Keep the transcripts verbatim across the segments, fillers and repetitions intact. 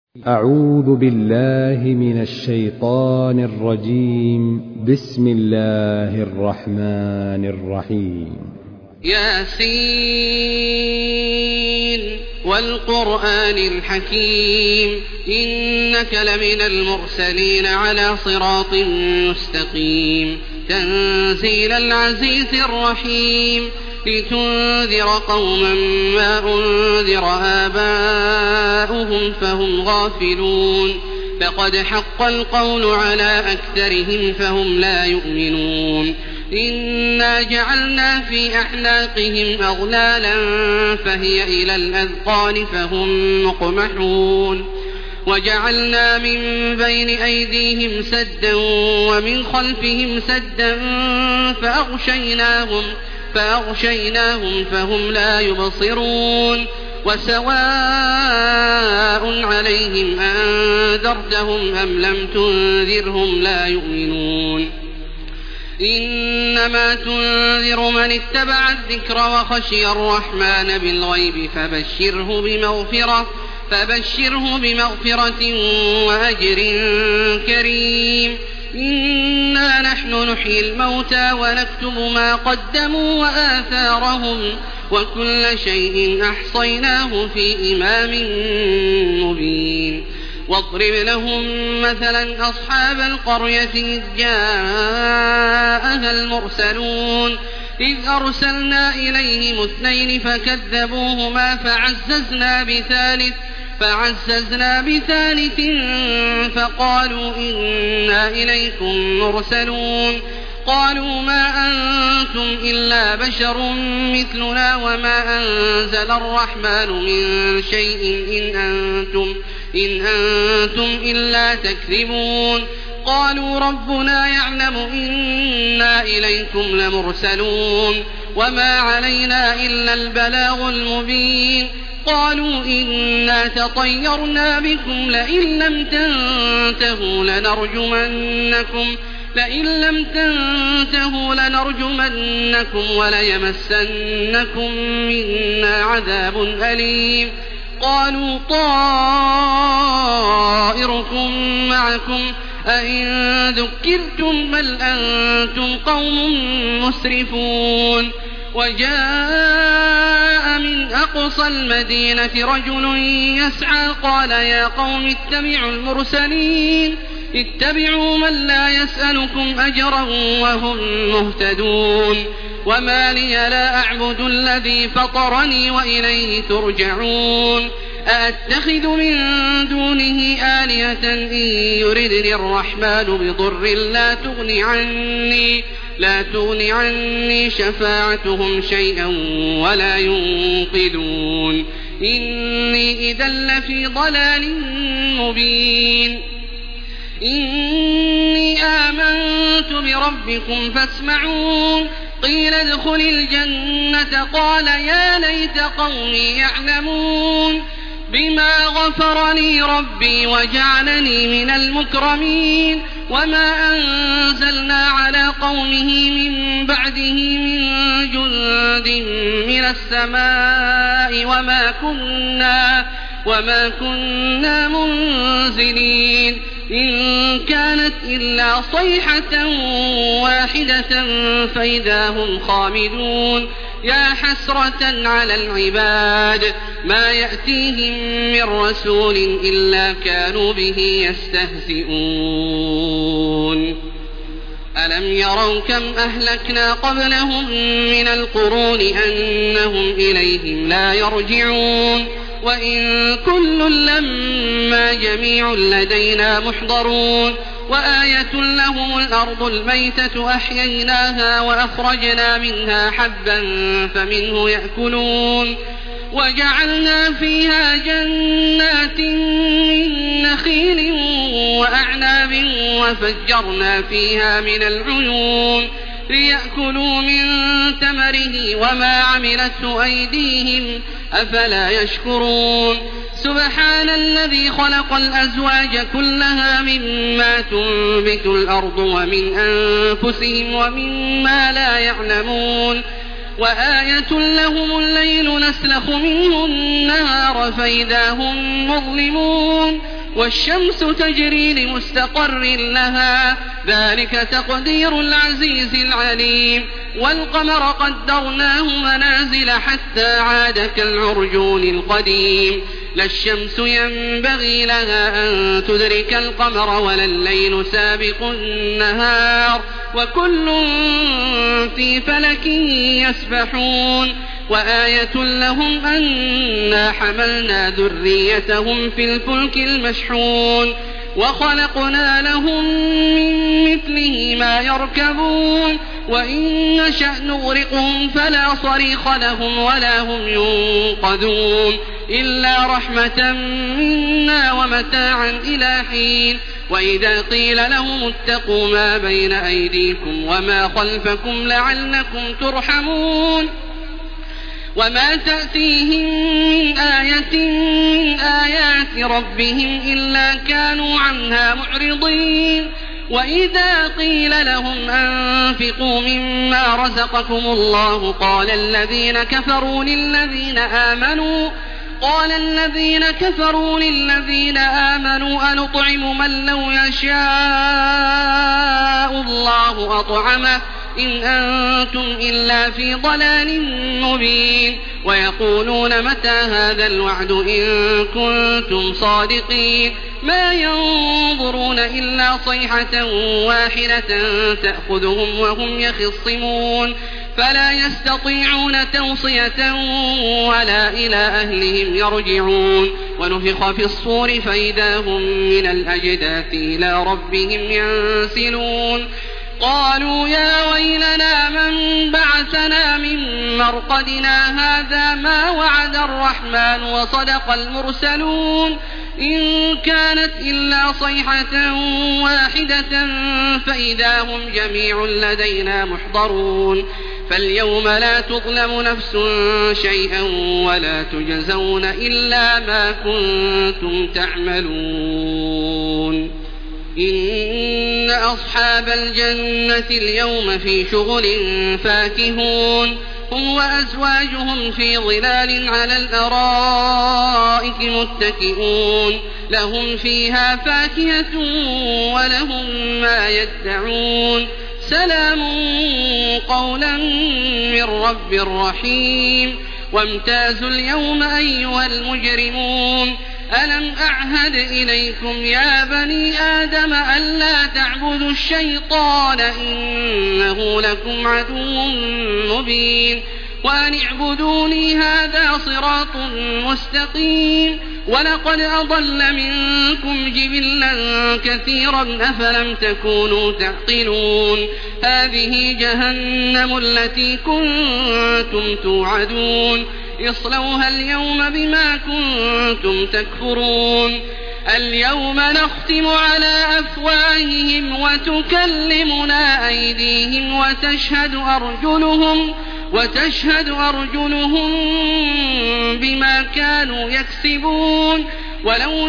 أعوذ بالله من الشيطان الرجيم. بسم الله الرحمن الرحيم. ياسين والقرآن الحكيم إنك لمن المرسلين على صراط مستقيم تنزيل العزيز الرحيم لتنذر قوما ما أنذر آباؤهم فهم غافلون لقد حق القول على أكثرهم فهم لا يؤمنون إنا جعلنا في أعناقهم أغلالا فهي إلى الأذقان فهم مقمحون وجعلنا من بين أيديهم سدا ومن خلفهم سدا فأغشيناهم فأغشيناهم فهم لا يبصرون وسواء عليهم أنذرتهم أم لم تنذرهم لا يؤمنون إنما تنذر من اتبع الذكر وخشي الرحمن بالغيب فبشره بمغفرة فبشره بمغفرة وأجر كريم إنا نحن نحيي الموتى ونكتب ما قدموا وآثارهم وكل شيء أحصيناه في إمام مبين واضرب لهم مثلا أصحاب القرية إذ جاءها المرسلون إذ أرسلنا إليهم اثنين فكذبوهما فعززنا بثالث فعززنا بثالث فقالوا إنا إليكم مرسلون قالوا ما أنتم إلا بشر مثلنا وما أنزل الرحمن من شيء إن أنتم, إن أنتم إلا تكذبون قالوا ربنا يعلم إنا إليكم لمرسلون وما علينا إلا البلاغ المبين قالوا إنا تطيرنا بكم لئن لم تنتهوا لنرجمنكم لئن لم تنتهوا لنرجمنكم وليمسنكم منا عذاب أليم قالوا طائركم معكم أئن ذكرتم بل أنتم قوم مسرفون وجاء من أقصى المدينة رجل يسعى قال يا قوم اتبعوا المرسلين اتبعوا من لا يسألكم أجرا وهم مهتدون وما لي لا أعبد الذي فطرني وإليه ترجعون أأتخذ من دونه آلهة إن يردني الرحمن بضر لا تغن عني لا تغن عني شفاعتهم شيئا ولا ينقذون إني إذا لفي ضلال مبين إني آمنت بربكم فاسمعون قيل ادخل الجنة قال يا ليت قومي يعلمون بما غفر لي ربي وجعلني من المكرمين وما أنزلنا على قومه من بعده من جند من السماء وما كنا وما كنا منزلين إن كانت إلا صيحة واحدة فإذا هم خامدون يا حسرة على العباد ما يأتيهم من رسول إلا كانوا به يستهزئون ألم يروا كم أهلكنا قبلهم من القرون أنهم إليهم لا يرجعون وإن كل لما جميع لدينا محضرون وآية لهم الأرض الميتة أحييناها وأخرجنا منها حبا فمنه يأكلون وجعلنا فيها جنات من نخيل وأعناب وفجرنا فيها من العيون ليأكلوا من ثمره وما عملته أيديهم أفلا يشكرون سبحان الذي خلق الأزواج كلها مما تنبت الأرض ومن أنفسهم ومما لا يعلمون وآية لهم الليل نسلخ منه النهار فإذا هم مظلمون والشمس تجري لمستقر لها ذلك تقدير العزيز العليم والقمر قدرناه منازل حتى عاد كالعرجون القديم لا الشمس ينبغي لها أن تدرك القمر ولا الليل سابق النهار وكل في فلك يسبحون وآية لهم أنا حملنا ذريتهم في الفلك المشحون وخلقنا لهم من مثله ما يركبون وإن نشأ نغرقهم فلا صريخ لهم ولا هم ينقذون إلا رحمة منا ومتاعا إلى حين وإذا قيل لهم اتقوا ما بين أيديكم وما خلفكم لعلكم ترحمون وما تأتيهم من آية من آيات ربهم إلا كانوا عنها معرضين وإذا قيل لهم أنفقوا مما رزقكم الله قال الذين كفروا للذين آمنوا قال الذين كفروا للذين آمنوا أنطعم من لو يشاء الله أطعمه إن أنتم إلا في ضلال مبين ويقولون متى هذا الوعد إن كنتم صادقين ما ينظرون إلا صيحة واحدة تأخذهم وهم يخصمون فلا يستطيعون توصية ولا إلى أهلهم يرجعون ونفخ في الصور فإذا هم من الأجداث إلى ربهم ينسلون قالوا يا ويلنا من بعثنا من مرقدنا هذا ما وعد الرحمن وصدق المرسلون إن كانت إلا صيحة واحدة فإذا هم جميع لدينا محضرون فاليوم لا تظلم نفس شيئا ولا تجزون إلا ما كنتم تعملون إن أصحاب الجنة اليوم في شغل فاكهون هم وأزواجهم في ظلال على الأرائك متكئون لهم فيها فاكهة ولهم ما يدعون سلام قولا من رب رحيم وامتازوا اليوم أيها المجرمون ألم أعهد إليكم يا بني آدم ألا تعبدوا الشيطان إنه لكم عدو مبين وأن اعبدوني هذا صراط مستقيم ولقد أضل منكم جبلا كثيرا أفلم تكونوا تعقلون هذه جهنم التي كنتم توعدون اصلوها اليوم بما كنتم تكفرون اليوم نختم على أفواههم وتكلمنا أيديهم وتشهد أرجلهم وتشهد أرجلهم بما كانوا يكسبون ولو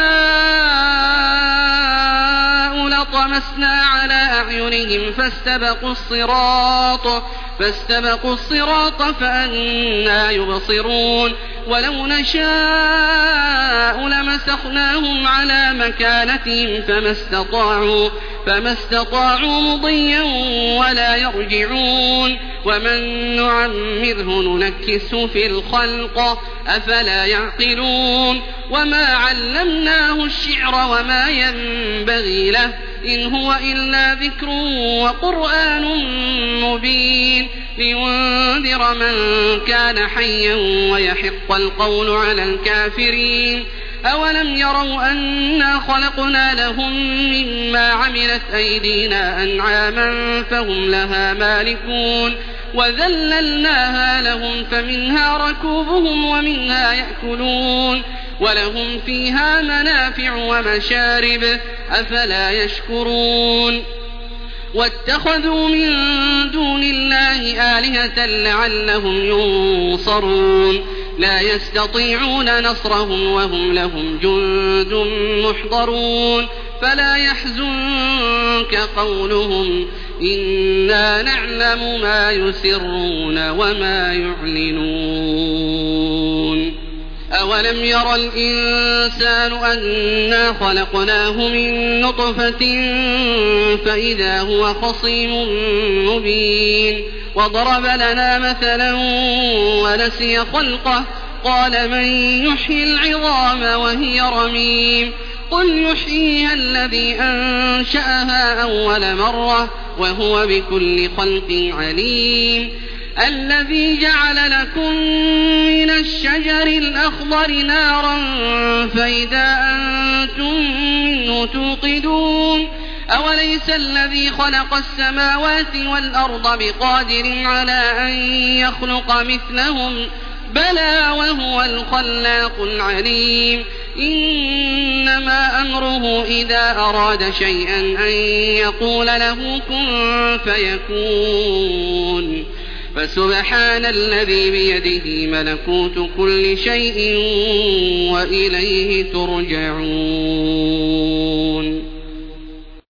نشاء لطمسنا على أعينهم فاستبقوا الصراط فاستبقوا الصراط فأنى يبصرون ولو نشاء لمسخناهم على مكانتهم فما استطاعوا فما استطاعوا مضيا ولا يرجعون ومن نعمره ننكسه في الخلق أفلا يعقلون وما علمناه الشعر وما ينبغي له إن هو إلا ذكر وقرآن مبين لينذر من كان حيا ويحق القول على الكافرين أولم يروا أنا خلقنا لهم مما عملت أيدينا أنعاما فهم لها مالكون وذللناها لهم فمنها ركوبهم ومنها يأكلون ولهم فيها منافع ومشارب أفلا يشكرون واتخذوا من دون الله آلهة لعلهم ينصرون لا يستطيعون نصرهم وهم لهم جند محضرون فلا يحزنك قولهم إنا نعلم ما يسرون وما يعلنون أولم ير الإنسان أنا خلقناه من نطفة فإذا هو خصيم مبين وضرب لنا مثلا ونسي خلقه قال من يحيي العظام وهي رميم قل يحييها الذي أنشأها أول مرة وهو بكل خلق عليم الذي جعل لكم من الشجر الأخضر نارا فإذا أنتم منه توقدون أوليس الذي خلق السماوات والأرض بقادر على أن يخلق مثلهم بلى وهو الخلاق العليم إنما أمره إذا أراد شيئا أن يقول له كن فيكون فسبحان الذي بيده ملكوت كل شيء وإليه ترجعون